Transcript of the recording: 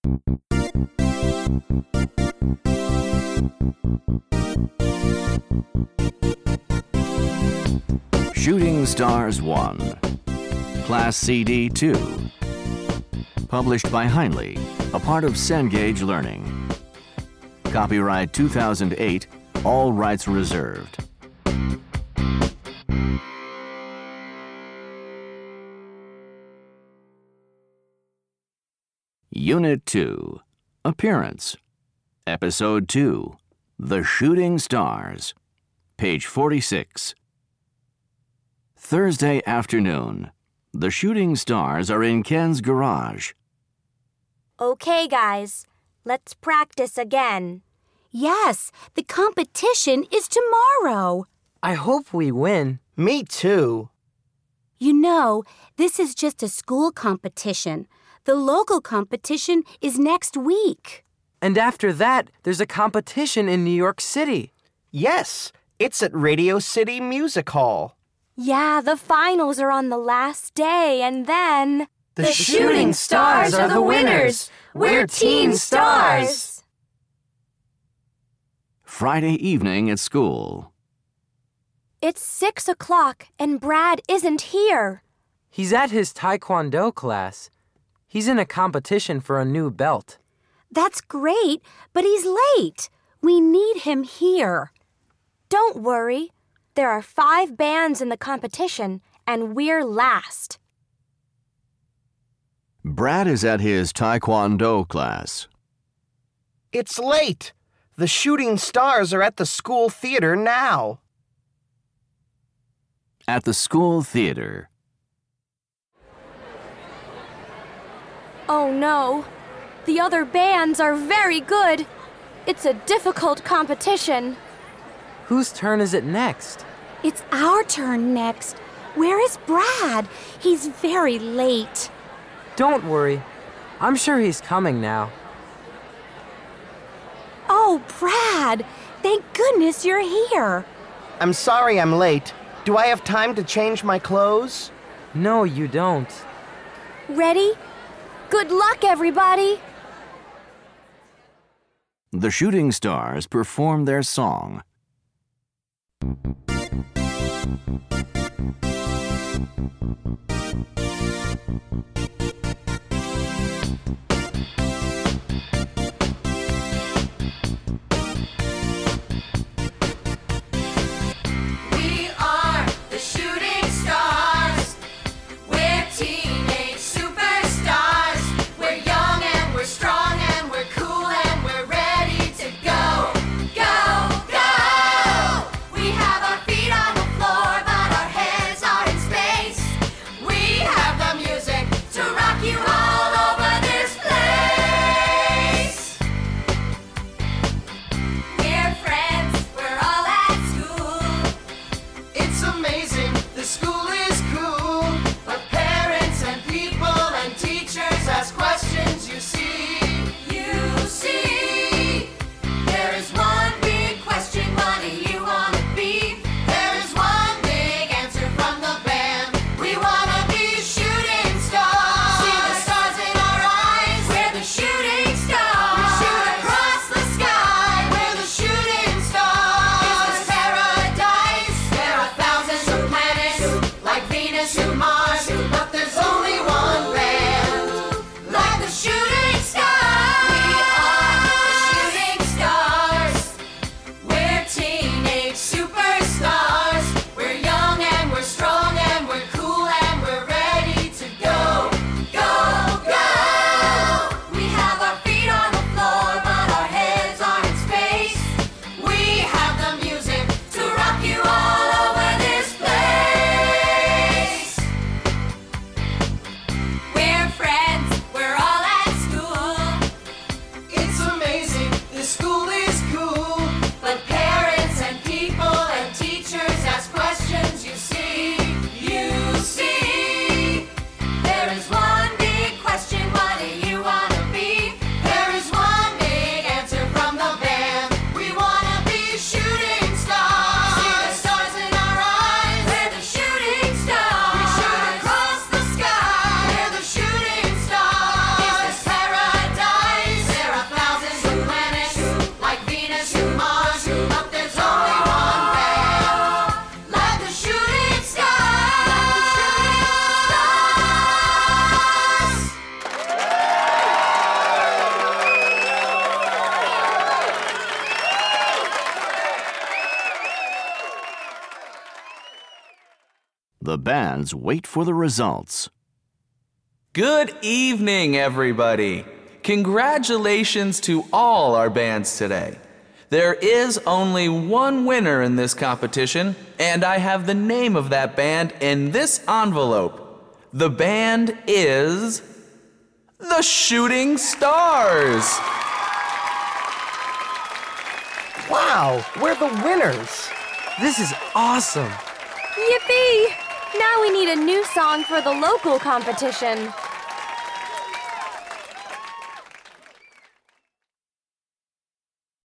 Shooting Stars 1, Class CD 2. Published by Heinle, a part of Cengage Learning. Copyright 2008, all rights reserved. Unit 2, Appearance. Episode 2, The Shooting Stars. Page 46. Thursday afternoon. The Shooting Stars are in Ken's garage. Okay, guys. Let's practice again. Yes, the competition is tomorrow. I hope we win. Me too. You know, this is just a school competition. The local competition is next week. And after that, there's a competition in New York City. Yes, it's at Radio City Music Hall. Yeah, the finals are on the last day, and then... The Shooting Stars are the winners. We're Teen Stars. Friday evening at school. It's 6 o'clock, and Brad isn't here. He's at his Taekwondo class. He's in a competition for a new belt. That's great, but he's late. We need him here. Don't worry. There are 5 bands in the competition, and we're last. Brad is at his Taekwondo class. It's late. The Shooting Stars are at the school theater now. At the school theater. Oh no. The other bands are very good. It's a difficult competition. Whose turn is it next? It's our turn next. Where is Brad? He's very late. Don't worry. I'm sure he's coming now. Oh, Brad! Thank goodness you're here. I'm sorry I'm late. Do I have time to change my clothes? No, you don't. Ready? Good luck, everybody! The Shooting Stars perform their song. We are the Shooting Stars. We're teenage superstars. We're young and we're strong and we're cool and we're ready to go. Go, go! We have our feet on the floor, but our heads are in space. We have the music to rock The bands wait for the results. Good evening, everybody. Congratulations to all our bands today. There is only one winner in this competition, and I have the name of that band in this envelope. The band is the Shooting Stars. Wow, we're the winners. This is awesome. Yippee! Now we need a new song for the local competition.